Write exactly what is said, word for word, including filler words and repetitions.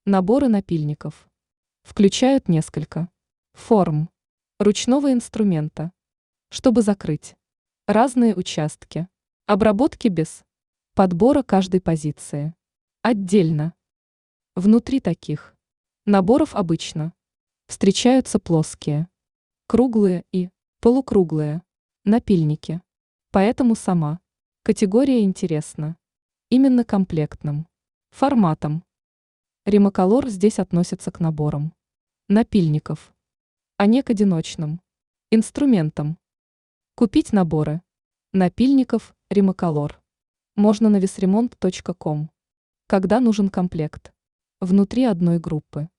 Наборы напильников. Включают несколько форм ручного инструмента, чтобы закрыть разные участки обработки без подбора каждой позиции. Отдельно. Внутри таких наборов обычно встречаются плоские, круглые и полукруглые напильники. Поэтому сама категория интересна именно комплектным форматом. Римоколор здесь относится к наборам напильников, а не к одиночным инструментам. Купить наборы напильников Римоколор можно на весремонт точка ком, когда нужен комплект внутри одной группы.